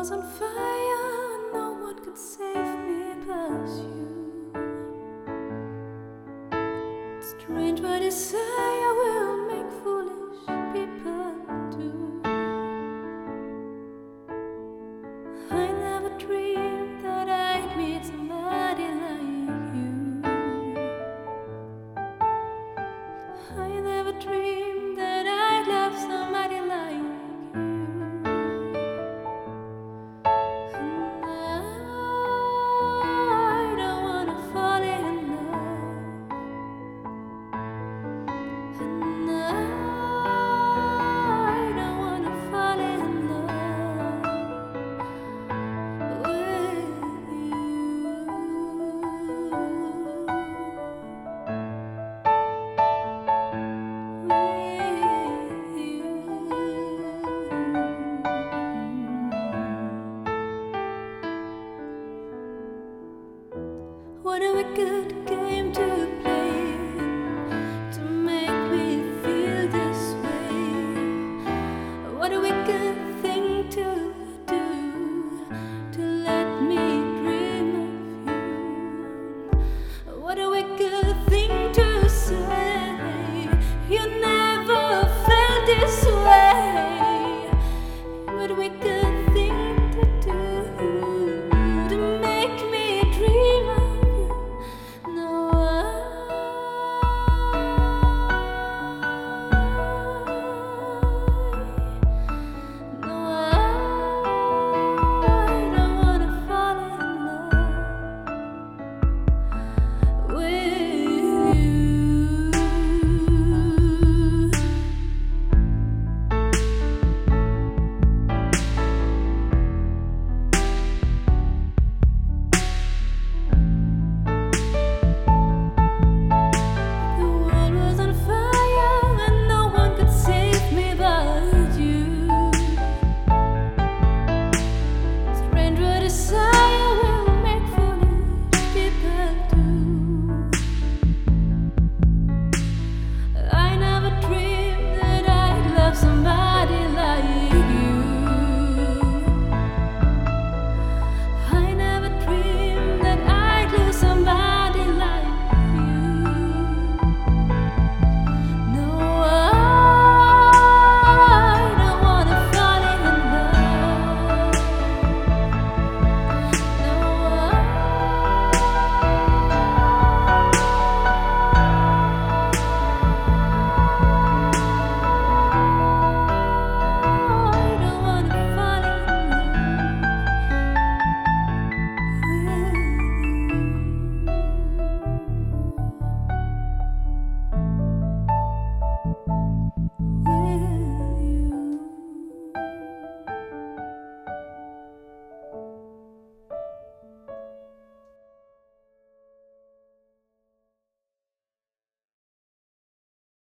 was on fire, no one could save me but you. Strange what desire will make foolish people do. I never dreamed that I'd meet somebody like you. I never dreamed that I'd love somebody like you. What a wicked game to play, to make me feel this way. What a wicked thing to do, to let me dream of you. What a wicked thing to say, you never felt this way. What a wicked